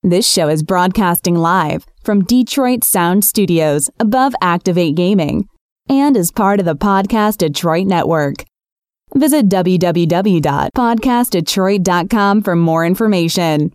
This show is broadcasting live from Detroit Sound Studios above Activate Gaming and is part of the Podcast Detroit Network. Visit www.podcastdetroit.com for more information.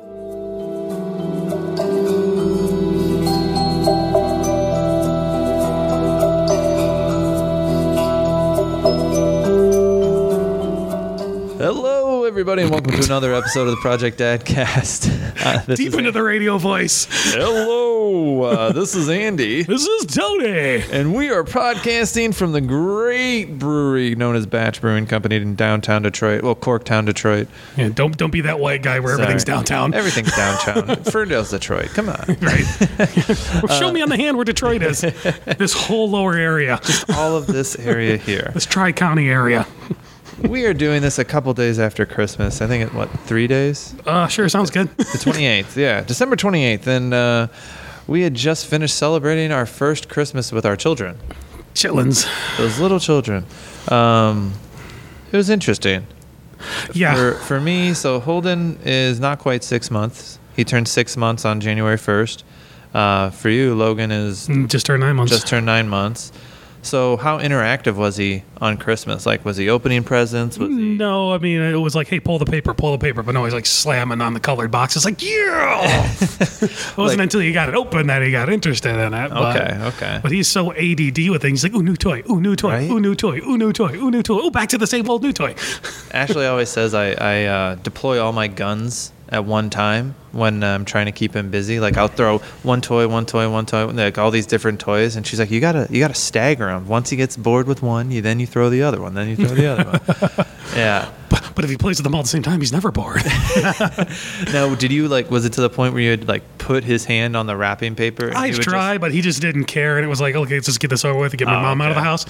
Hello, everybody, and welcome to another episode of the Project Dadcast. Deep into the radio voice. Hello, this is Andy. This is Tony. And we are podcasting from the great brewery known as Batch Brewing Company in downtown Detroit. Well, Corktown, Detroit. Yeah, don't be that white guy where everything's downtown. Everything's downtown. Ferndale's Detroit. Come on. Right. Well, show me on the hand where Detroit is. This whole lower area. Just all of this area here. This Tri-County area. We are doing this a couple days after Christmas. I think, 3 days? Sure, sounds good. The 28th, yeah. December 28th. And we had just finished celebrating our first Christmas with our children. Chitlins. Those little children. It was interesting. Yeah. For me, so Holden is not quite 6 months. He turned 6 months on January 1st. For you, Logan is... Just turned 9 months. Just turned 9 months. So how interactive was he on Christmas? Like, was he opening presents? Was he... No, I mean, it was like, hey, pull the paper. But no, he's like slamming on the colored boxes. Like, yeah! It wasn't until he got it open that he got interested in it. Okay. But he's so ADD with things. He's like, ooh, new toy, ooh, new toy, right? ooh, new toy, ooh, new toy, ooh, new toy. Ooh, back to the same old new toy. Ashley always says I deploy all my guns at one time when I'm trying to keep him busy. Like, I'll throw one toy, like all these different toys, and she's like, you gotta stagger him. Once he gets bored with one, then you throw the other one, then you throw the other one. Yeah. But if he plays with them all at the same time, he's never bored. Now, did you was it to the point where you had put his hand on the wrapping paper? I tried, but he just didn't care, and it was like, okay, let's just get this over with and get my mom out of the house.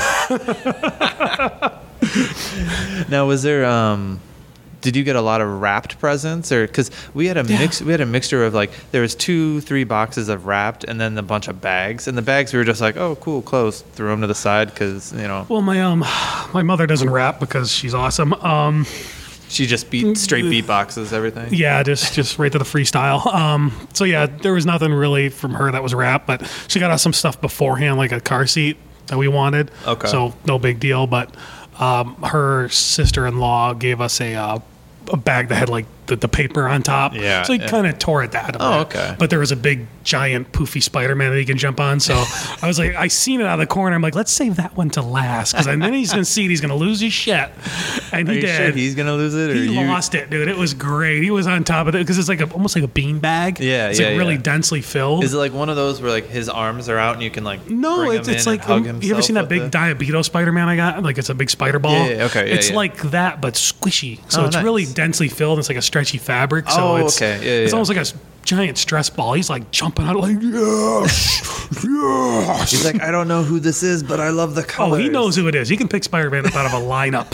Now, was there did you get a lot of wrapped presents, or because we had a mixture of there was 2-3 boxes of wrapped and then a bunch of bags, and the bags we were just like, oh, cool, close, threw them to the side because Well, my mother doesn't wrap because she's awesome. She just straight beat boxes, everything. Yeah, just right to the freestyle. So yeah, there was nothing really from her that was wrapped, but she got us some stuff beforehand, like a car seat that we wanted. Okay. So no big deal, but her sister-in-law gave us a bag that had the paper on top. Yeah. So he kind of tore at that a bit. Oh, okay. But there was a big, giant, poofy Spider-Man that he can jump on. So I was like, I seen it out of the corner. I'm like, let's save that one to last. Because then he's going to see it. He's going to lose his shit. And he did. Sure he's going to lose it? Or he lost it, dude. It was great. He was on top of it because it's almost like a bean bag. Yeah, it's really densely filled. Is it like one of those where his arms are out and you can No, bring it's him in like, and hug himself? You ever seen that big Diabeto Spider-Man I got? It's a big spider ball. Yeah, okay. It's like that, but squishy. So it's nice. really densely filled. It's like a stretchy fabric. So it's almost like a giant stress ball. He's jumping out yes. He's like, I don't know who this is, but I love the colors. Oh, he knows who it is. He can pick Spider-Man up out of a lineup.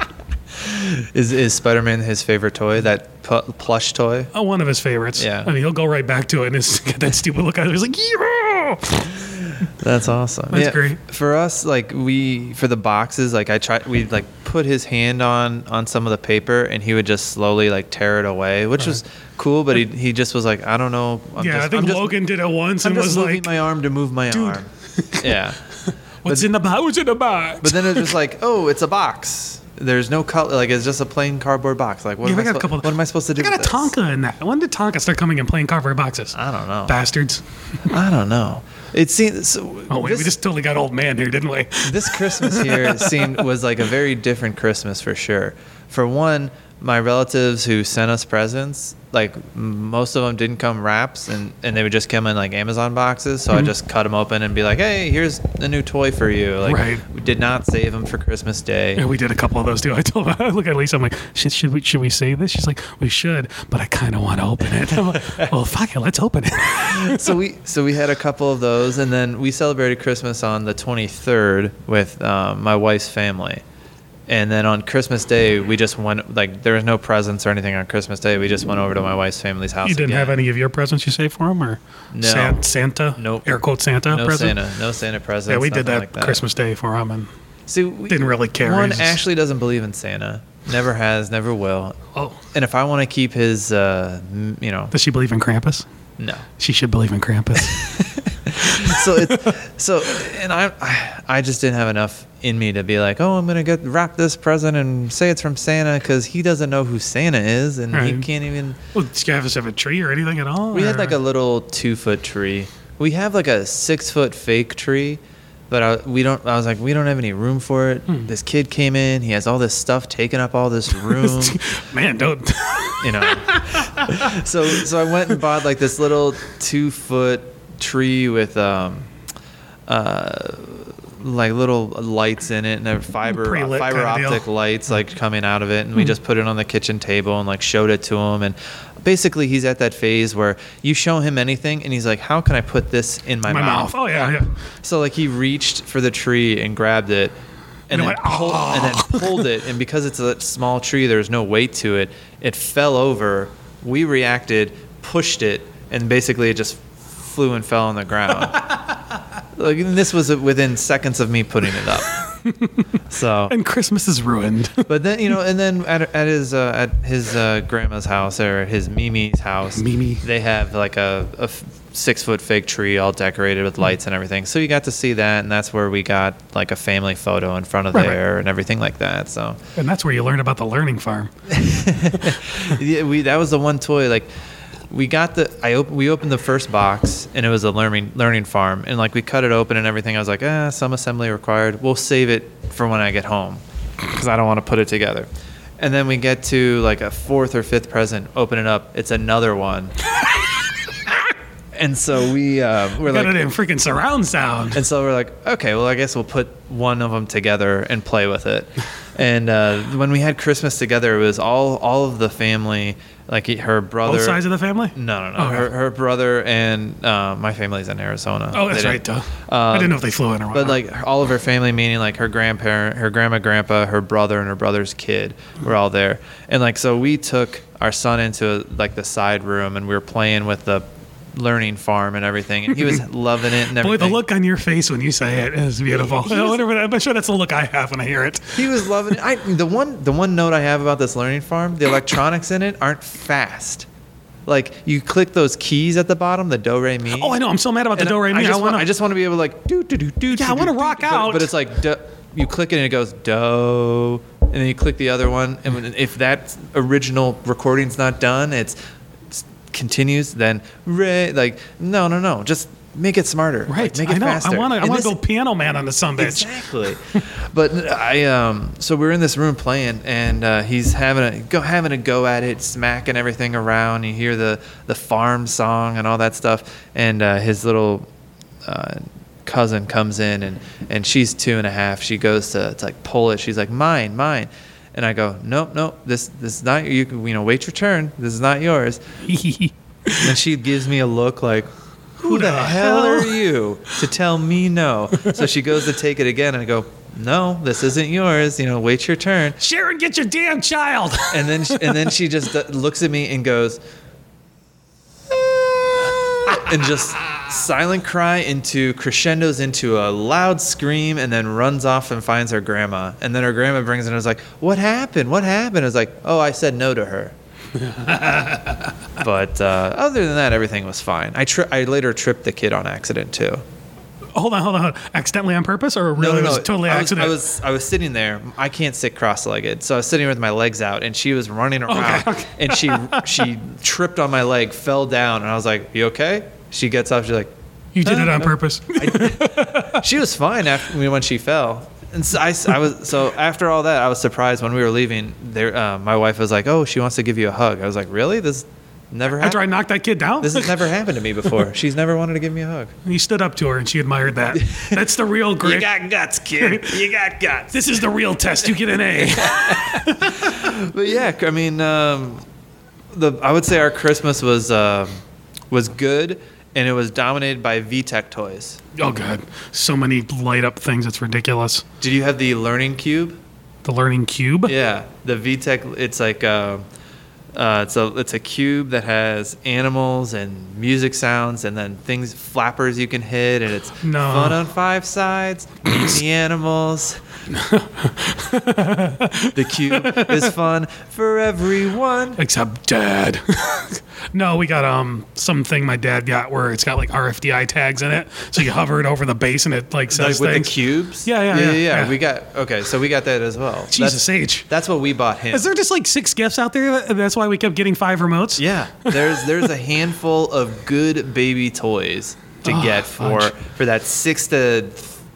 Is Spider-Man his favorite toy? That plush toy? Oh, one of his favorites. Yeah. I mean, he'll go right back to it and get that stupid look on it. He's like, yeah. That's awesome. That's great. For us, for the boxes, we'd put his hand on some of the paper and he would just slowly tear it away, which was cool, but he just was like, I don't know. I think Logan did it once and was moving my arm to move my arm. Yeah. What's in the box? But then it was just oh, it's a box. There's no color. It's just a plain cardboard box. What am I supposed to do? I got a Tonka in that. When did Tonka start coming in plain cardboard boxes? I don't know. Bastards. I don't know. It seems. We just totally got old man here, didn't we? This Christmas here was a very different Christmas for sure. For one, my relatives who sent us presents, most of them didn't come wraps, and they would just come in Amazon boxes. So I just cut them open and be like, hey, here's a new toy for you. We did not save them for Christmas Day. Yeah, we did a couple of those too. I told her, I look at Lisa, I'm like, should we save this? She's like, we should, but I kind of want to open it. I'm like, well, fuck it, let's open it. So we had a couple of those, and then we celebrated Christmas on the 23rd with my wife's family. And then on Christmas Day, we just went, there was no presents or anything on Christmas Day. We just went over to my wife's family's house. You didn't have any of your presents you saved for them? Or no. Santa? Nope. Air quote Santa no present? No Santa presents. Yeah, we did that like that Christmas Day for them and we didn't really care. Ashley doesn't believe in Santa. Never has, never will. Oh, And if I want to keep his, does she believe in Krampus? no. She should believe in Krampus. And I just didn't have enough in me to be like, oh, I'm gonna wrap this present and say it's from Santa, because he doesn't know who Santa is, and he Right. can't even. Well, did you have a tree or anything at all? We had or- like a little 2-foot tree. We have like a 6-foot fake tree, but I was like, we don't have any room for it. This kid came in. He has all this stuff taking up all this room. Man, don't. So I went and bought like this little 2-foot tree with like little lights in it, and a fiber Pre-lit kind of optic deal. lights like coming out of it, and we just put it on the kitchen table and like showed it to him. And basically he's at that phase where you show him anything and he's like, how can I put this in my mouth? Oh yeah. So like he reached for the tree and grabbed it and And then, went, pulled it, and because it's a small tree, there's no weight to it, it fell over. We reacted, pushed it, and basically it just flew and fell on the ground. Like, and this was within seconds of me putting it up. So, And Christmas is ruined. but then and then at his grandma's house, or his Mimi's house, Mimi. they have like a 6-foot fake tree all decorated with lights and everything. So you got to see that, and that's where we got like a family photo in front of Right, there and everything like that. So And that's where you learned about the learning farm. yeah, that was the one toy. Like we got we opened the first box, and it was a learning farm, and like we cut it open and everything. I was like, some assembly required. We'll save it for when I get home, because I don't want to put it together. And then we get to like a 4th or 5th present, open it up, it's another one. And so we're Got like, it in freaking surround sound. and so we're like, okay, well, I guess we'll put one of them together and play with it. And when we had Christmas together, it was all of the family, like her brother. Both sides of the family? No. Okay. Her brother and my family's in Arizona. Oh, that's They right, didn't- duh. I didn't know if they flew in or what. But like all of her family, meaning like her grandparent, her grandma, grandpa, her brother, and her brother's kid, were all there. And like so, we took our son into like the side room, and we were playing with the learning farm and everything, and he was loving it and everything. Boy, the look on your face when you say it is beautiful. I'm sure that's the look I have when I hear it. He was loving it. The one note I have about this learning farm, the electronics in it aren't fast. Like you click those keys at the bottom, the do re mi. Oh, I know. I'm so mad about the And do re mi. I just want to be able to like do. Yeah, I wanna rock out. But it's like you click it and it goes do, and then you click the other one, and if that original recording's not done, it continues. Then re, like no, just make it smarter. Right. Like, make it I know. faster. I want And to this- go Piano Man on the sumbitch. Exactly. But so we're in this room playing, and he's having a go at it, smacking everything around. You hear the farm song and all that stuff, and his little cousin comes in, and she's 2.5. She goes to like pull it. She's like, mine. And I go, nope, this is not you. Wait your turn. This is not yours. And she gives me a look like, who the hell are you to tell me no? So she goes to take it again, and I go, no, this isn't yours. Wait your turn. Sharon, get your damn child. And then she just looks at me and goes, and just silent cry into crescendos into a loud scream, and then runs off and finds her grandma. And then her grandma brings it and is like, what happened? I was like, oh, I said no to her. But other than that, everything was fine. I later tripped the kid on accident too. Hold on. Accidentally on purpose, or really No. was totally accident? I was sitting there. I can't sit cross-legged, so I was sitting with my legs out, and she was running around, Okay. and she tripped on my leg, fell down, and I was like, "You okay?" She gets up. She's like, You did it on no. purpose. She was fine when she fell. And so so after all that, I was surprised when we were leaving. There, my wife was like, "Oh, she wants to give you a hug." I was like, "Really? This never After I happened. knocked that kid down? This has never happened to me before. She's never wanted to give me a hug." You stood up to her and she admired that. That's the real grit. You got guts, kid. You got guts. This is the real test. You get an A. But yeah, I mean, I would say our Christmas was good, and it was dominated by VTech toys. Oh, God. So many light up things. It's ridiculous. Did you have the Learning Cube? The Learning Cube? Yeah, the VTech. It's like It's a cube that has animals and music sounds, and then flappers you can hit, and it's fun on 5 sides. Meet the animals. The cube is fun for everyone except Dad. No, we got something my dad got where it's got like RFID tags in it, so you hover it over the base and it like says with things. the cubes. Yeah. We got so we got that as well. Jesus H. That's what we bought him. Is there just like 6 gifts out there? That's why we kept getting 5 remotes. Yeah, there's a handful of good baby toys to get for that 6 to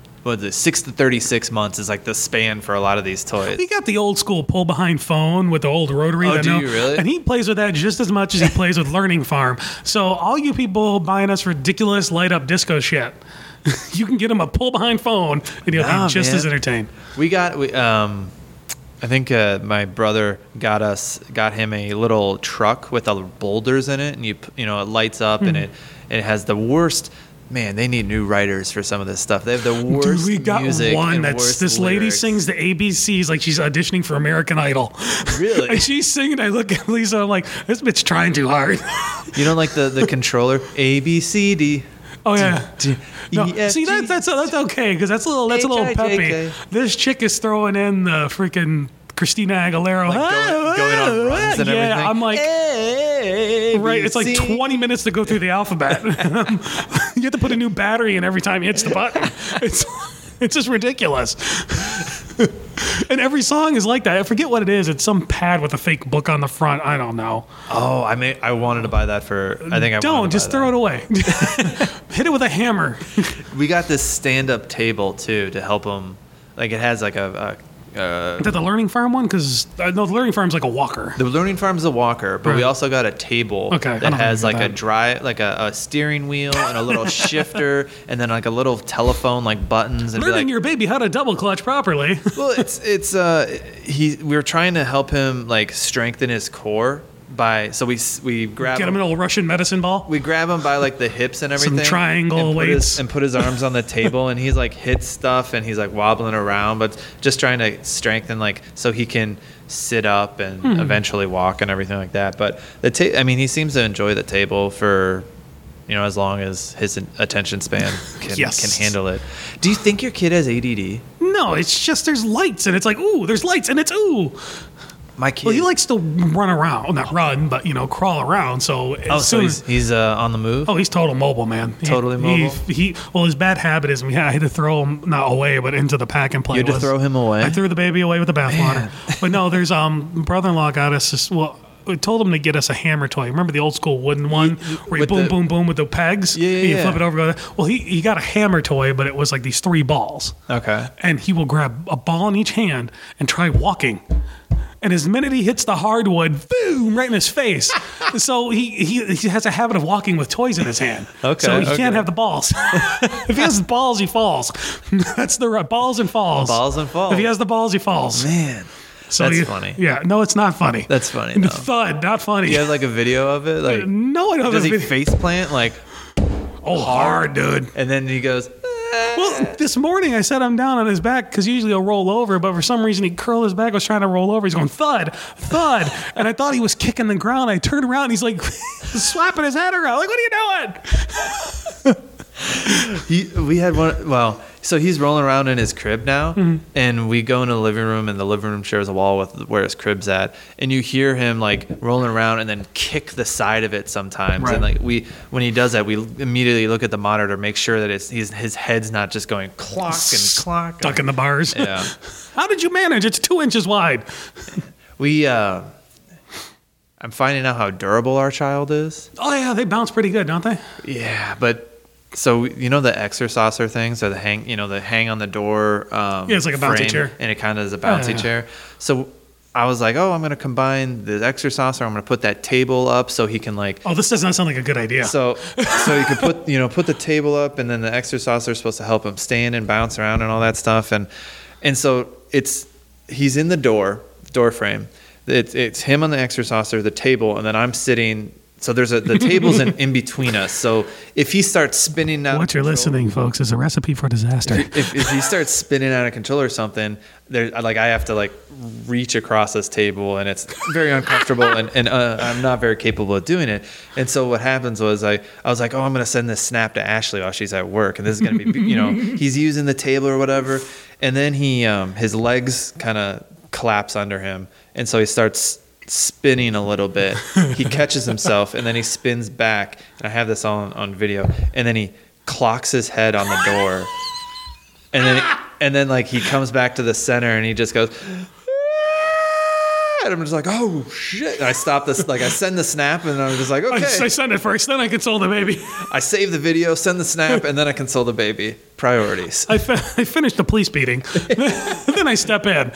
36 months is like the span for a lot of these toys. We got the old school pull behind phone with the old rotary. Oh, do you really? And he plays with that just as much as he plays with Learning Farm. So all you people buying us ridiculous light up disco shit, you can get him a pull behind phone and he'll be just as entertained. I think my brother got him a little truck with boulders in it, and it lights up and it has the worst. Man, they need new writers for some of this stuff. They have the worst Dude, we got music one and that's worst this lady lyrics. sings the ABCs like she's auditioning for American Idol. Really? And she's singing. I look at Lisa. I'm like, this bitch trying too hard. You know, like the controller A B C D. Oh yeah. No, E-F-G. see that's okay because that's a little peppy. H-I-J-K. This chick is throwing in the freaking Christina Aguilera. Going on runs and everything. Yeah, I'm like, right. It's like ABC. 20 minutes to go through the alphabet. You have to put a new battery in every time he hits the button. It's just ridiculous. And every song is like that. I forget what it is. It's some pad with a fake book on the front. I don't know. Oh, I wanted to buy that for. I think I don't just throw it away. Hit it with a hammer. We got this stand-up table too to help him. Like it has like a Is that the Learning Farm one? Because no, the Learning Farm's like a walker. The Learning Farm is a walker, but we also got a table that has like a steering wheel and a little shifter, and then like a little telephone like buttons. And Learning your baby how to double clutch properly. Well, we were trying to help him like strengthen his core. We grab Get him an old Russian medicine ball. We grab him by like the hips and everything. Some triangle weights. And put his arms on the table, and he's like hits stuff, and he's like wobbling around, but just trying to strengthen like so he can sit up and eventually walk and everything like that. But he seems to enjoy the table for, as long as his attention span can handle it. Do you think your kid has ADD? No, it's just there's lights, and it's like ooh, there's lights, and it's ooh. My kid. Well, he likes to run around, not run, but crawl around. So he's on the move. Oh, he's total mobile, man. Totally mobile. His bad habit is I had to throw him not away, but into the pack and play. You had to throw him away. I threw the baby away with the bathwater. But no, there's brother-in-law got us this. Well, we told him to get us a hammer toy. Remember the old school wooden one where you boom, boom with the pegs? Yeah. You flip it over. Well, he got a hammer toy, but it was like these 3 balls. Okay. And he will grab a ball in each hand and try walking. And as minute he hits the hardwood, boom, right in his face. So he has a habit of walking with toys in his hand. Okay. So he can't have the balls. If he has the balls, he falls. That's the balls and falls. Balls and falls. If he has the balls, he falls. Man. So that's funny. Yeah, no, it's not funny. That's funny. No. Thud, not funny. You have like a video of it? Like no, I don't. Does he face plant like? Oh, hard, dude. And then he goes. Well, this morning I set him down on his back because usually he'll roll over, but for some reason he curled his back, was trying to roll over. He's going thud, thud, and I thought he was kicking the ground. I turned around and he's like slapping his head around. Like, what are you doing? We had one. Well, so he's rolling around in his crib now, and we go into the living room, and the living room shares a wall with where his crib's at, and you hear him like rolling around and then kick the side of it sometimes. Right. And like when he does that, we immediately look at the monitor, make sure that his head's not just going clock and clock, stuck in the bars. Yeah. How did you manage? It's 2 inches wide. I'm finding out how durable our child is. Oh yeah, they bounce pretty good, don't they? Yeah, but. So the Exercaucer things, or the hang on the door. It's like a bouncy frame, chair, and it kind of is a bouncy chair. So I was like, I'm going to combine the Exercaucer. I'm going to put that table up so he can like. Oh, this does not sound like a good idea. So you could put the table up, and then the Exercaucer is supposed to help him stand and bounce around and all that stuff, and so he's in the door frame. It's him on the Exercaucer, the table, and then I'm sitting so the table's in between us. So if he starts spinning out, What you're listening, folks, is a recipe for disaster. if he starts spinning out of control or something, I have to like reach across this table, and it's very uncomfortable, and I'm not very capable of doing it. And so what happens was I was like, oh, I'm going to send this snap to Ashley while she's at work, and this is going to be, he's using the table or whatever, and then he his legs kind of collapse under him, and so he starts spinning a little bit. He catches himself, and then he spins back, and I have this on video, and then he clocks his head on the door, and then like he comes back to the center, and he just goes, and I'm just like, oh shit. And I stop this, like I send the snap, and I'm just like, okay. I send it first, then I console the baby. I save the video, send the snap, and then I console the baby. Priorities. I finish the police beating. Then I step in.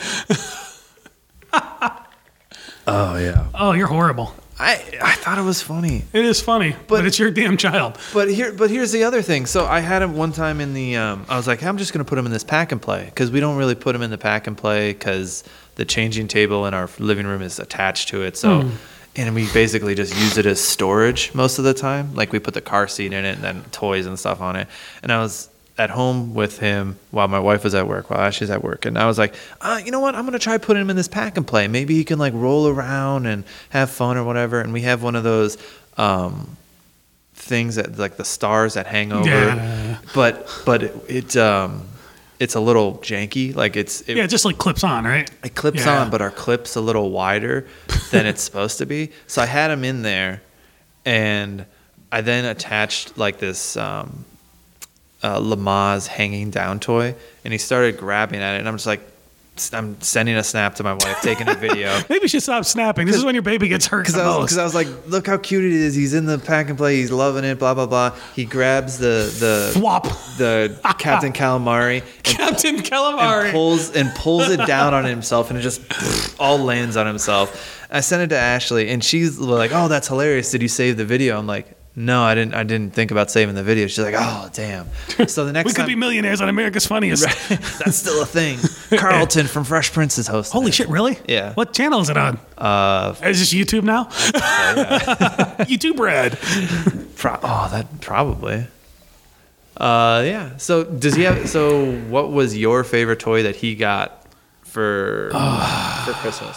Oh yeah. Oh, you're horrible. I thought it was funny. It is funny, but it's your damn child. But here's the other thing. So I had him one time in the. I was like, I'm just gonna put him in this pack and play, because we don't really put him in the pack and play because the changing table in our living room is attached to it. So, and we basically just use it as storage most of the time. Like we put the car seat in it and then toys and stuff on it. And I was at home with him while my wife was at work, while Ashley's at work, and I was like, you know what, I'm gonna try putting him in this pack and play. Maybe he can like roll around and have fun or whatever. And we have one of those things that like the stars that hang over. Yeah. But it's a little janky. Like it just like clips on, right? It clips on, but our clip's a little wider than it's supposed to be. So I had him in there, and I then attached like this Lamaze hanging down toy, and he started grabbing at it, and I'm just like, I'm sending a snap to my wife, taking a video. Maybe you should stop snapping. This is when your baby gets hurt the most. Because I was like, look how cute it is. He's in the pack and play. He's loving it. Blah blah blah. He grabs the Flop. the Captain Calamari, Captain Calamari, and pulls it down on himself, and it just all lands on himself. I sent it to Ashley, and she's like, "Oh, that's hilarious. Did you save the video?" I'm like, no, I didn't think about saving the video. She's like, oh, damn. So the next we could be millionaires on America's Funniest. Right, that's still a thing. Carlton from Fresh Prince is hosting. Holy shit, really? Yeah. What channel is it on? Is this YouTube now? Yeah. YouTube Red. That probably. Yeah. So does he have? So what was your favorite toy that he got for Christmas?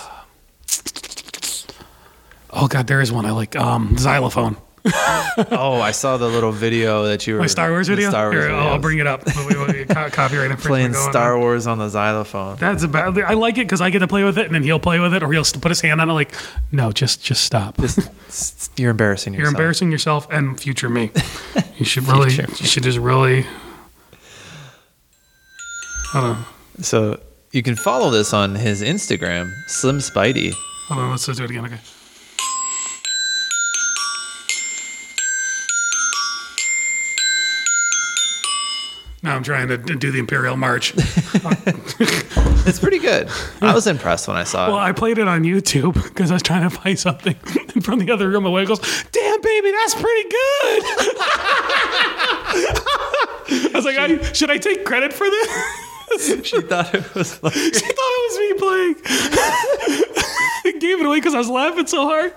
Oh God, there is one I like. Xylophone. Oh, I saw the little video that you were. My Star Wars video? Star Wars Here, I'll bring it up. Copyright infringement. Playing Star Wars on the xylophone. That's about. I like it because I get to play with it, and then he'll play with it, or he'll put his hand on it. Like, no, just stop. You're embarrassing yourself. You're embarrassing yourself and future me. You should really. You should just really. Hold on. So you can follow this on his Instagram, Slim Spidey. Hold on. Let's do it again. Okay. Now I'm trying to do the Imperial March. It's pretty good. I was impressed when I saw it. Well, I played it on YouTube because I was trying to find something. And from the other room, my wife goes, damn, baby, that's pretty good. I was like, should I take credit for this? She thought it was like... She thought it was me playing. I gave it away because I was laughing so hard.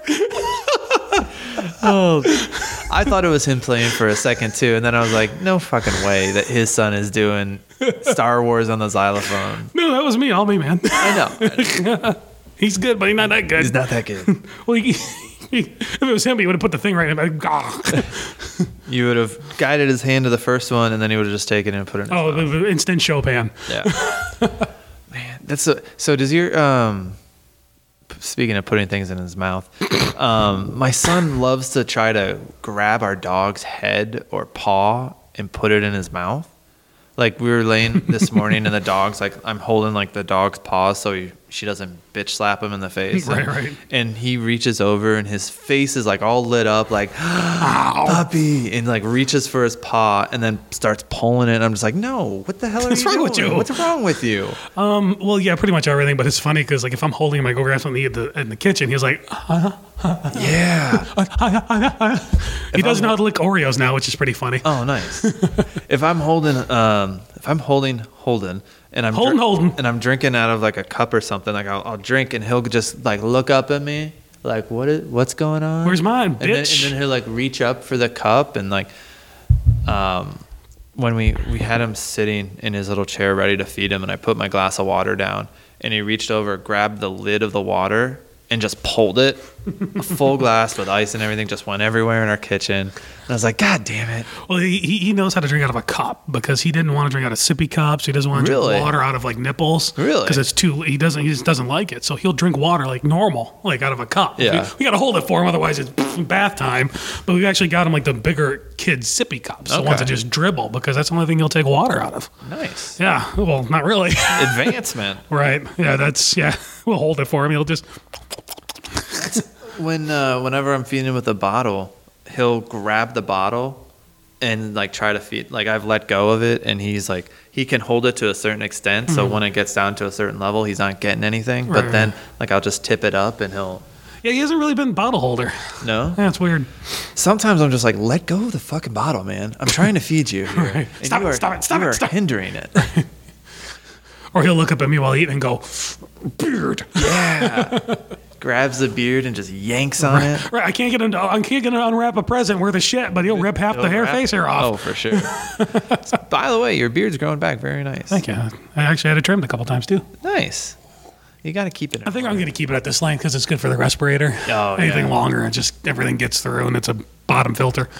Oh, I thought it was him playing for a second too, and then I was like, no fucking way that his son is doing Star Wars on the xylophone. No, that was me, all me, man. I know. He's good, but he's not that good. He's not that good. Well, if it was him, he would have put the thing right in. You would have guided his hand to the first one, and then he would have just taken it and put it in his mouth. Instant Chopin. Yeah. Man, that's so does your speaking of putting things in his mouth, my son loves to try to grab our dog's head or paw and put it in his mouth. Like we were laying this morning and the dog's like, I'm holding like the dog's paws so she doesn't bitch slap him in the face. Right. And he reaches over and his face is like all lit up like, puppy, and like reaches for his paw and then starts pulling it. And I'm just like, no, what the hell are you doing? What's wrong with you? Well, yeah, pretty much everything. But it's funny because like if I'm holding him, I go grab something to eat in the kitchen. He's like, yeah. He doesn't know how to lick Oreos now, which is pretty funny. Oh, nice. If I'm holding Holden, and I'm Holden, and I'm drinking out of like a cup or something, like I'll drink and he'll just like look up at me like, what's going on? Where's mine, And then, bitch? and then he'll like reach up for the cup, and like, when we had him sitting in his little chair ready to feed him, and I put my glass of water down, and he reached over, grabbed the lid of the water, and just pulled it. A full glass with ice and everything just went everywhere in our kitchen. And I was like, God damn it. Well, he knows how to drink out of a cup because he didn't want to drink out of sippy cups. He doesn't want to Really? drink water out of like nipples. Really? Because it's he just doesn't like it. So he'll drink water like normal, like out of a cup. Yeah. We got to hold it for him, otherwise it's bath time. But we actually got him like the bigger kid sippy cups, the ones that just dribble, because that's the only thing he'll take water out of. Nice. Yeah. Well, not really. Advancement. Right. Yeah. We'll hold it for him. He'll just. Whenever I'm feeding him with a bottle, he'll grab the bottle and like try to feed. Like I've let go of it, and he's like, he can hold it to a certain extent. So when it gets down to a certain level, he's not getting anything. But then like I'll just tip it up, and he'll. Yeah, he hasn't really been bottle holder. No. Yeah, it's weird. Sometimes I'm just like, let go of the fucking bottle, man. I'm trying to feed you here. Right. And Stop you it, are, stop it, stop you it, are stop it. hindering it. Or he'll look up at me while eating and go, beard. Yeah. Grabs the beard and just yanks on it. Right, I can't get him to unwrap a present worth of shit, but he'll rip half the face hair off. Oh, for sure. By the way, your beard's growing back very nice. Thank you. I actually had it trimmed a couple times too. Nice. You got to keep it. I think I'm going to keep it at this length because it's good for the respirator. Oh, Anything yeah. longer, it just everything gets through, and it's a bottom filter.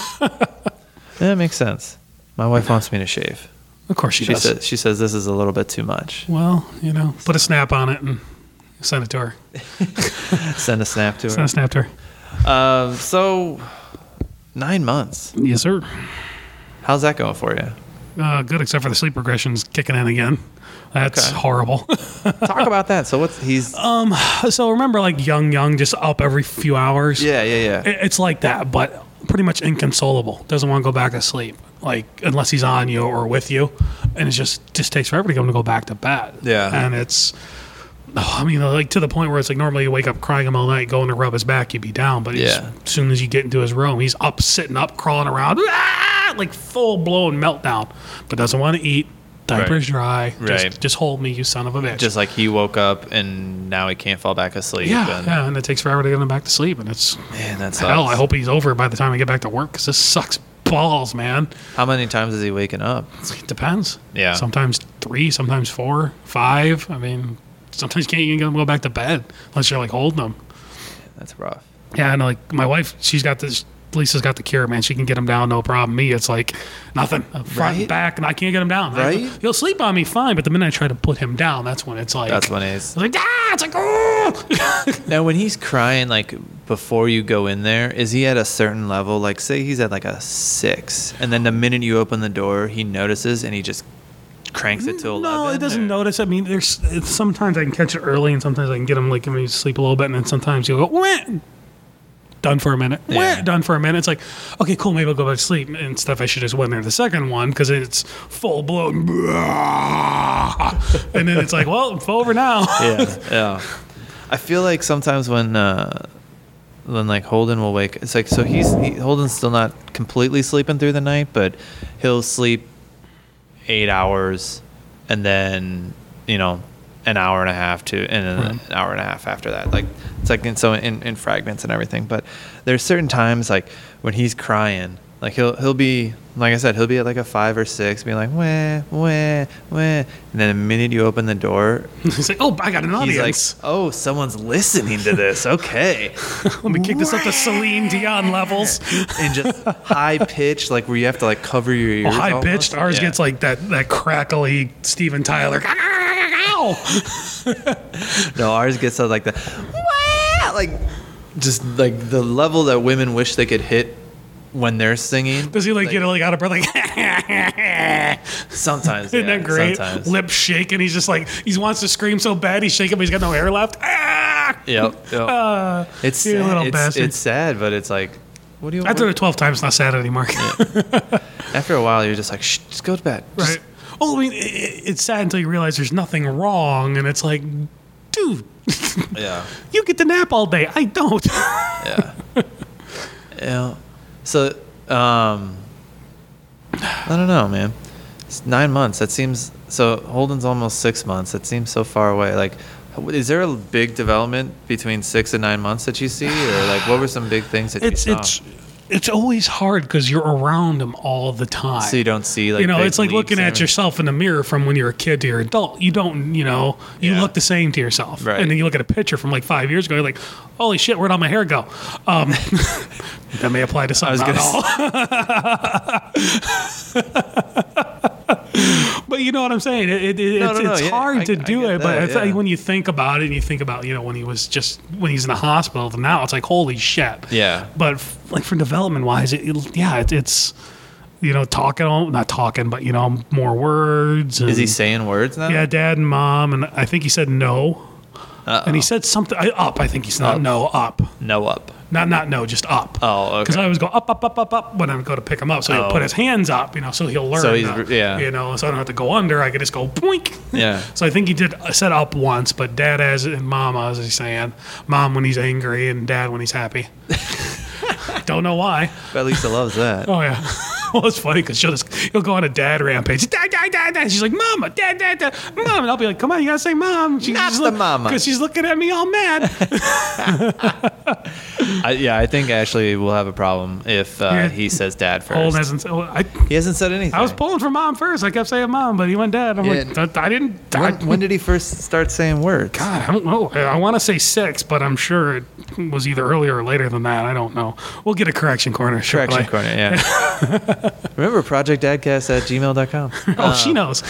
That makes sense. My wife wants me to shave. Of course she does. She says this is a little bit too much. Well, put a snap on it and send it to her. Send a snap to her. Send a snap to her. So 9 months. Yes, sir. How's that going for you? Good, except for the sleep regression's kicking in again. That's Okay. horrible. Talk about that. So he's. So remember, like young, just up every few hours. Yeah. It's like that, but pretty much inconsolable. Doesn't want to go back to sleep, like unless he's on you or with you, and it just takes forever to get him to go back to bed. Yeah. And it's, like to the point where it's like normally you wake up crying him all night, going to rub his back, you'd be down, but as soon as you get into his room, he's up, sitting up, crawling around, like full blown meltdown, but doesn't want to eat. Diaper's dry. Right. Just hold me, you son of a bitch. Just like he woke up and now he can't fall back asleep. And it takes forever to get him back to sleep, and it's Man, that's hell. I hope he's over by the time I get back to work because this sucks balls, man. How many times is he waking up? It depends. Yeah. Sometimes 3, sometimes 4, 5. I mean, sometimes you can't even get him to go back to bed unless you're like holding them. That's rough. Yeah, and like my wife, she's got this. Lisa's got the cure, man. She can get him down, no problem. Me, it's like nothing. Front and back, and I can't get him down. Right? He'll sleep on me fine, but the minute I try to put him down, that's when it's like. That's when he's. Like, it's like, oh! Now, when he's crying, like before you go in there, is he at a certain level? Like, say he's at like a 6, and then the minute you open the door, he notices and he just cranks it to 11. No, it doesn't notice. I mean, sometimes I can catch it early, and sometimes I can get him like when he's sleep a little bit, and then sometimes he'll go, wah! Done for a minute. Yeah. Done for a minute. It's like, okay, cool, maybe I'll go back to sleep and stuff. I should just went there the second one because it's full blown. And then it's like, well, it's over now. Yeah. I feel like sometimes when like Holden will wake, it's like, so Holden's still not completely sleeping through the night, but he'll sleep 8 hours and then, an hour and a half and then an hour and a half after that. Like, it's like in fragments and everything. But there's certain times like when he's crying, like he'll be, like I said, he'll be at like a 5 or 6, being like, wah, wah, wah. And then the minute you open the door, He's like, oh, I got an he's audience. like, oh, someone's listening to this. Okay. Let me kick this up to Celine Dion levels. And just high pitched, like where you have to like cover your ears. Well, high almost. pitched. Ours Yeah. gets like that crackly Steven Tyler. No, ours gets like the "Wah!" like just like the level that women wish they could hit when they're singing. Does he get like out of breath? Like, Sometimes, isn't that great? Sometimes. Lip shaking. He's just like he wants to scream so bad. He's shaking, but he's got no hair left. Yep. It's you sad. little bastard. It's sad, but it's like, what do you? After the 12 times, it's not sad anymore. After a while, you're just like, shh, just go to bed. Just- Right. Well, I mean, it's sad until you realize there's nothing wrong, and it's like, dude, Yeah. you get to nap all day. I don't. Yeah. Yeah. So, I don't know, man. It's 9 months. That seems so. Holden's almost 6 months. That seems so far away. Like, Is there a big development between 6 and 9 months that you see, or like what were some big things that you saw? It's always hard because you're around them all the time. So you don't see like it's like looking at yourself in the mirror from when you're a kid to your adult. You don't, you look the same to yourself. Right. And then you look at a picture from like 5 years ago, you're like, holy shit, where'd all my hair go? That may apply to some, not all. But you know what I'm saying? It's hard to do it, but it's like when you think about it, and you think about when he's in the hospital, now it's like holy shit. Yeah. But like for development wise, it's not talking, but more words. Is he saying words now? Yeah, dad and mom, and I think he said no. Uh-oh. And he said something up. I think he's not no up. No up. Not no, just up. Oh, okay. Because I always go up when I go to pick him up. So he'll put his hands up, so he'll learn. So he's so I don't have to go under. I could just go boink. Yeah. So I think he said up once, but dad and mama, as he's saying, mom when he's angry and dad when he's happy. Don't know why. But Lisa loves that. Oh yeah. Well, it's funny because he'll go on a dad rampage. Dad, dad, dad, dad. She's like, Mama, dad, dad, dad, mom. And I'll be like, come on, you gotta say mom. Not the mama. Because she's looking at me all mad. I think Ashley will have a problem if he says dad first. He hasn't said anything. I was pulling for mom first. I kept saying mom, but he went dad. I'm like, I didn't. When did he first start saying words? God, I don't know. I want to say 6, but I'm sure it was either earlier or later than that. I don't know. We'll get a correction corner. Correction corner, yeah. Remember, projectdadcast@gmail.com. Oh, she knows.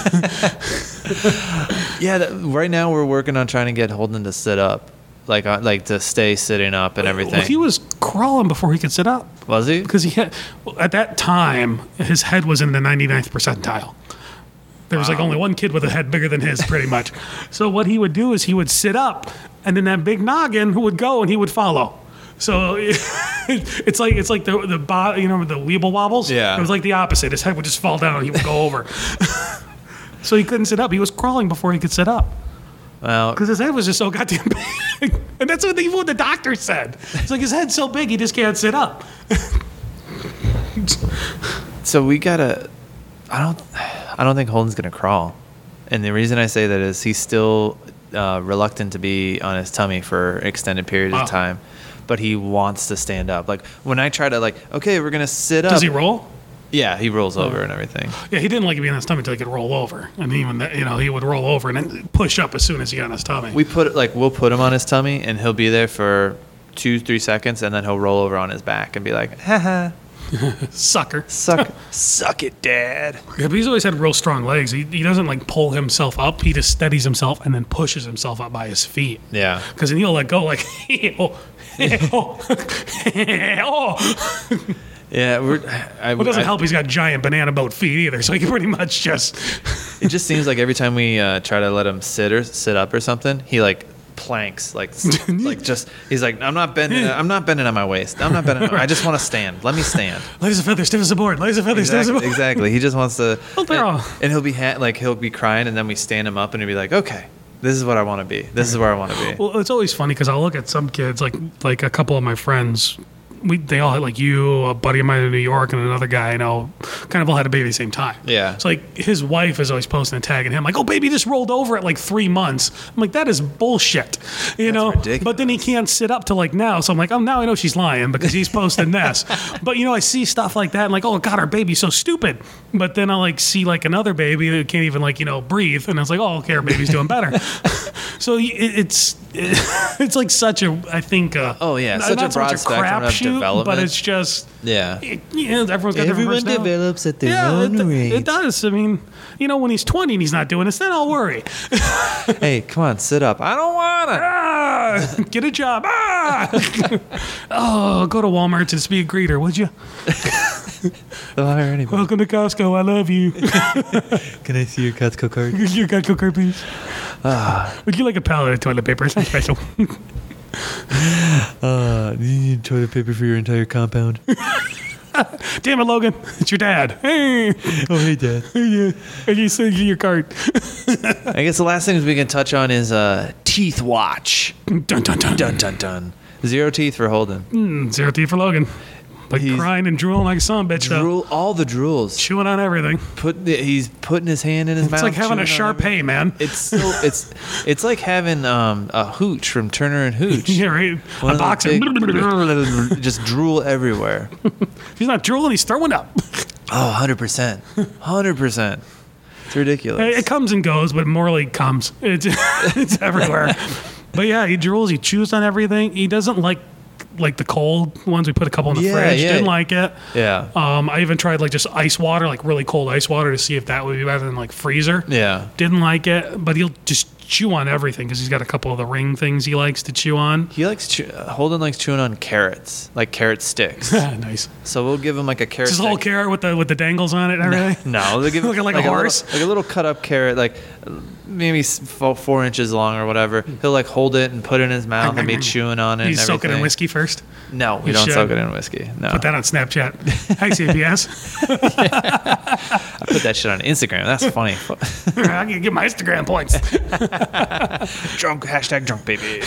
Yeah, right now we're working on trying to get Holden to sit up, like to stay sitting up and everything. Well, he was crawling before he could sit up. Was he? Because at that time, his head was in the 99th percentile. There was like only one kid with a head bigger than his, pretty much. So what he would do is he would sit up, and then that big noggin would go, and he would follow. So it's like the weeble wobbles. Yeah. It was like the opposite. His head would just fall down and he would go over. So he couldn't sit up. He was crawling before he could sit up. Well, because his head was just so goddamn big. And that's what the doctor said. It's like his head's so big he just can't sit up. So we gotta. I don't think Holden's gonna crawl, and the reason I say that is he's still reluctant to be on his tummy for extended periods of time. But he wants to stand up. Like when I try to okay, we're gonna sit up. Does he roll? Yeah, he rolls over and everything. Yeah, he didn't like being on his tummy until he could roll over, and even he would roll over and then push up as soon as he got on his tummy. We'll put him on his tummy, and he'll be there for 2-3 seconds, and then he'll roll over on his back and be like, "Ha sucker, suck it, Dad." Yeah, but he's always had real strong legs. He doesn't pull himself up. He just steadies himself and then pushes himself up by his feet. Yeah, because then he'll let go Yeah, it doesn't help. He's got giant banana boat feet either, so he can pretty much just. It just seems like every time we try to let him sit up or something, he planks he's like, I'm not bending on my waist. I'm not bending. I just want to stand. Let me stand. Light as a feather, stiff as a board. Light as a feather, stiff as a board. Exactly. He just wants to. And he'll be he'll be crying, and then we stand him up, and he'll be like, okay. This is what I want to be. This is where I want to be. Well, it's always funny because I'll look at some kids, like a couple of my friends. They all had, like you, a buddy of mine in New York, and another guy, kind of all had a baby at the same time. Yeah. So, his wife is always posting and tagging him, like, oh, baby just rolled over at, 3 months. I'm like, that is bullshit. That's ridiculous. But then he can't sit up till, now. So I'm like, oh, now I know she's lying because he's posting this. But, I see stuff like that, and oh, God, our baby's so stupid. But then I'll, see, another baby that can't even, breathe. And I was like, oh, okay, our baby's doing better. So it's such a, I think, such a broad spectrum of development. But it's just, everyone's got everyone develops at their own rate. It does. I mean, when he's 20 and he's not doing this, then I'll worry. Hey, come on, sit up. I don't wanna. Get a job. Oh, go to Walmart to just be a greeter, would you? They'll hire anybody. Welcome to Costco. I love you. Can I see your Costco card? Your Costco card, please. Would you like a pallet of toilet paper? It's not special. You need toilet paper for your entire compound. Damn it, Logan. It's your dad. Hey. Oh, hey, Dad. Hey, Dad. I just sent you your card. I guess the last thing we can touch on is teeth watch. Dun, dun, dun. Dun, dun, dun. 0 teeth for Holden. 0 teeth for Logan. Like crying and drooling like a son of a bitch. Drool, all the drools. Chewing on everything. He's putting his hand in his mouth. It's like having a Shar-Pei, man. It's like having a Hooch from Turner and Hooch. Yeah, right. One A boxer. Just drool everywhere. If he's not drooling, he's throwing up. Oh, 100%. 100%. It's ridiculous. It comes and goes, but Morley comes. It's everywhere. But yeah, he drools. He chews on everything. He doesn't like the cold ones. We put a couple in the fridge. Didn't like it. Yeah. I even tried like just ice water, like really cold ice water, to see if that would be better than like freezer. Yeah. Didn't like it, but he'll just chew on everything because he's got a couple of the ring things he likes to chew on. He likes Holden likes chewing on carrots, like carrot sticks. Nice. So we'll give him like a carrot. Just a whole carrot with the dangles on it and everything. No, they'll give him Looking like a horse. like a little cut up carrot, like maybe 4 inches long or whatever. He'll like hold it and put it in his mouth and be chewing on it. He's and soaking in whiskey first. No, we don't soak it in whiskey. No. Put that on Snapchat. Hi, CPS. I put that shit on Instagram. That's funny. I can get my Instagram points. Drunk, #drunk baby.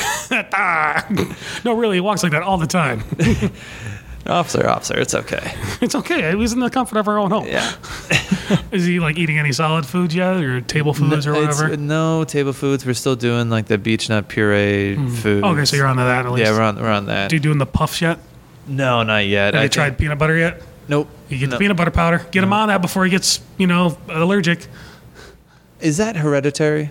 No, really, he walks like that all the time. Officer, it's okay. It's okay. He was in the comfort of our own home. Yeah. Is he like eating any solid foods yet, or table foods or whatever? No table foods. We're still doing like the beech nut puree food. Okay, so you're on to that at least. Yeah, we're on that. Are you doing the puffs yet? No, not yet. Have you tried peanut butter yet? Nope. You get the peanut butter powder. Get him on that before he gets, allergic. Is that hereditary?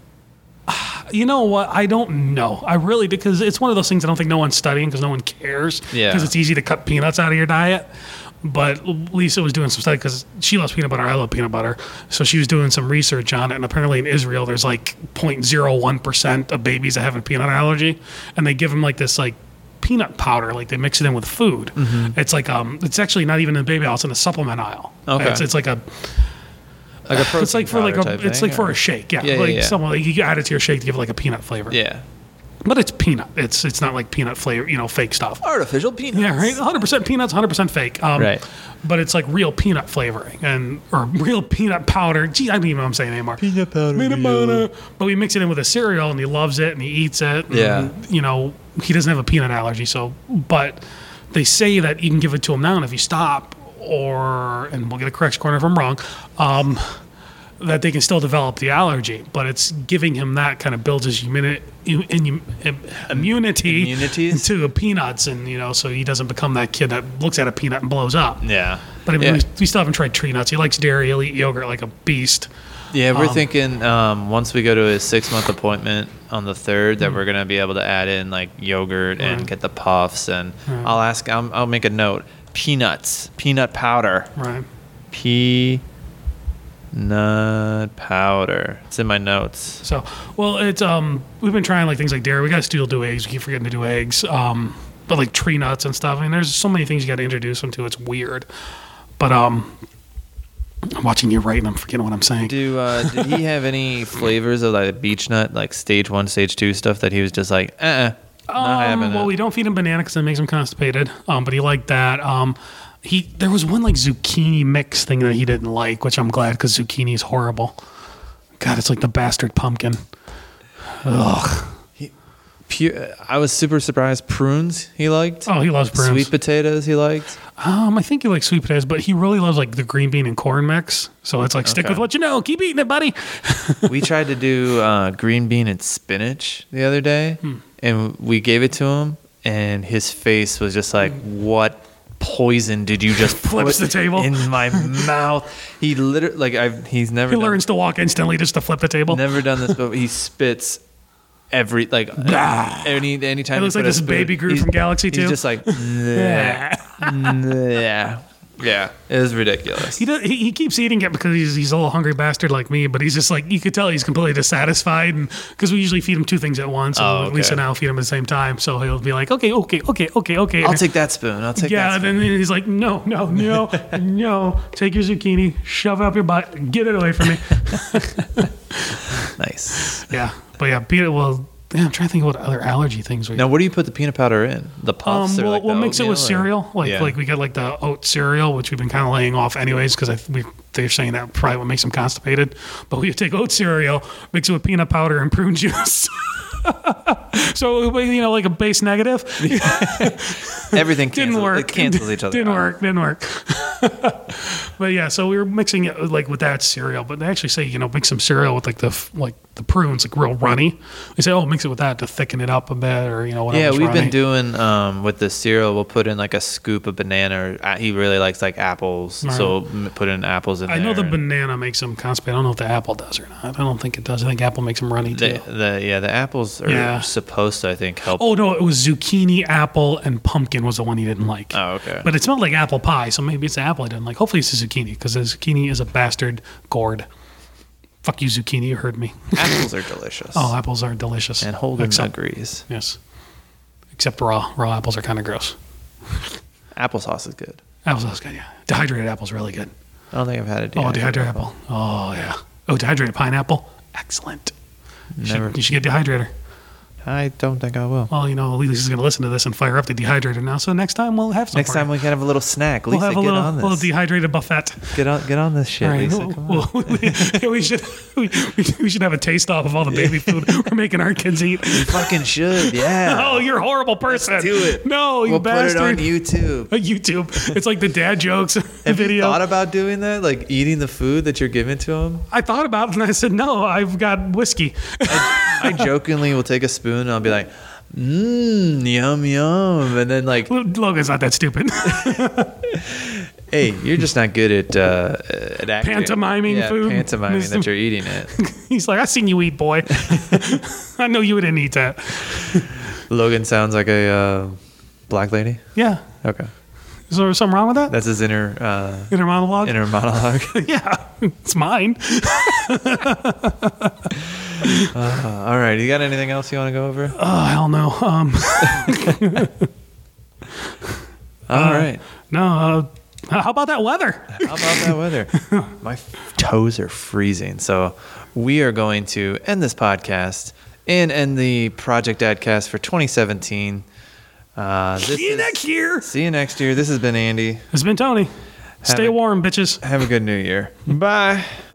You know what? I don't know. I really, because it's one of those things I don't think no one's studying because no one cares. Yeah. Because it's easy to cut peanuts out of your diet. But Lisa was doing some study because she loves peanut butter. I love peanut butter. So she was doing some research on it. And apparently in Israel, there's like 0.01% of babies that have a peanut allergy. And they give them like this like peanut powder, like they mix it in with food. Mm-hmm. It's like, it's actually not even in the baby aisle. It's in the supplement aisle. Okay. It's like a... Like a protein it's like for like for a shake, yeah. Someone like you add it to your shake to give it like a peanut flavor. Yeah, but it's peanut. It's not like peanut flavor, fake stuff. Artificial peanuts. Yeah, right. 100% peanuts, 100% fake. Right. But it's like real peanut flavoring or real peanut powder. Gee, I don't even know what I'm saying anymore. Peanut powder. But we mix it in with a cereal, and he loves it, and he eats it. And, he doesn't have a peanut allergy, but they say that you can give it to him now, and if you stop. And we'll get a correction corner if I'm wrong, that they can still develop the allergy, but it's giving him that kind of builds his immunity to peanuts, and so he doesn't become that kid that looks at a peanut and blows up. Yeah, but I mean, we still haven't tried tree nuts. He likes dairy. He'll eat yogurt like a beast. Yeah, we're thinking once we go to his 6-month appointment on the 3rd that we're gonna be able to add in like yogurt and get the puffs, and I'll make a note. Peanut powder. Right. Peanut powder. It's in my notes. So, it's we've been trying like things like dairy. We got to still do eggs. We keep forgetting to do eggs. But like tree nuts and stuff. I mean, there's so many things you got to introduce them to. It's weird. But I'm watching you write and I'm forgetting what I'm saying. Did he have any flavors of like beech nut, like stage 1, stage 2 stuff that he was just like, we don't feed him banana because it makes him constipated. But he liked that. There was one like zucchini mix thing that he didn't like, which I'm glad because zucchini is horrible. God, it's like the bastard pumpkin. Ugh. I was super surprised. Prunes he liked. Oh, he loves prunes. Sweet potatoes he liked. I think he likes sweet potatoes, but he really loves like the green bean and corn mix. So it's like stick with what you know. Keep eating it, buddy. We tried to do green bean and spinach the other day, and we gave it to him, and his face was just like, "What poison did you just put the table in my mouth?" He literally he's never. He learns to walk instantly just to flip the table. Never done this, but he spits. Anytime it looks like this baby Groot from Galaxy 2. He's just like, yeah, it was ridiculous. He keeps eating it because he's a little hungry bastard like me, but he's just like, you could tell he's completely dissatisfied, and because we usually feed him 2 things at once, and Lisa and I will feed him at the same time, so he'll be like, okay. I'll take that spoon. That spoon. And then he's like, no, take your zucchini, shove it up your butt, get it away from me. Nice. Yeah. But yeah, I'm trying to think of what other allergy things we Now, what do you put the peanut powder in? The puffs? We'll mix it with cereal. Like we got like the oat cereal, which we've been kind of laying off anyways because we they're saying that probably what makes them constipated. But we take oat cereal, mix it with peanut powder and prune juice. So, like a base negative. Everything Didn't work. It cancels each other. Didn't work. But yeah, so we were mixing it like with that cereal. But they actually say mix some cereal with like the prunes, like real runny. They say, mix it with that to thicken it up a bit, or whatever. Yeah, we've been doing with the cereal. We'll put in like a scoop of banana. Or, he really likes like apples, Right. so we'll put in apples in there. I know the banana makes them constipated. I don't know if the apple does or not. I don't think it does. I think apple makes them runny too. The apples are supposed to, I think, help. Oh no, it was zucchini, apple, and pumpkin was the one he didn't like. Oh, okay. But it smelled like apple pie, so maybe it's the apple I didn't like. Hopefully it's the zucchini, because the zucchini is a bastard gourd. Fuck you, zucchini. You heard me. Apples are delicious. Oh, apples are delicious. And Holden agrees. Yes. Except raw. Raw apples are kind of gross. Applesauce is good. Applesauce is good, yeah. Dehydrated apple's really good. I don't think I've had it. Dehydrated apple. Oh, yeah. Oh, dehydrated pineapple. Excellent. Never. You should get dehydrator. I don't think I will. Well, Lisa's going to listen to this and fire up the dehydrator now. So next time we'll have some. Next time we can have a little snack. Lisa, we'll have a little dehydrated buffet. Get on this shit, All right. Lisa. Come on. We should have a taste off of all the baby food we're making our kids eat. You fucking should, yeah. Oh, you're a horrible person. Let's do it. No, you we'll bastard. put it on YouTube. YouTube. It's like the dad jokes Have video. you thought about doing that? Like eating the food that you're giving to them? I thought about it and I said, no, I've got whiskey. I jokingly will take a spoon and I'll be like, yum, yum. And then like, Logan's not that stupid. hey, you're just not good at acting. Pantomiming food. Pantomiming that you're eating it. He's like, I seen you eat, boy. I know you didn't eat that. Logan sounds like a black lady. Yeah. Okay. Is there something wrong with that? That's his inner monologue? Inner monologue. Yeah. It's mine. All right. You got anything else you want to go over? Oh, hell no. All right. No. How about that weather? How about that weather? My toes are freezing. So we are going to end this podcast and end the Project Dadcast for 2017. See you next year. See you next year. This has been Andy. It's been Tony. Stay warm, bitches. Have a good new year. Bye.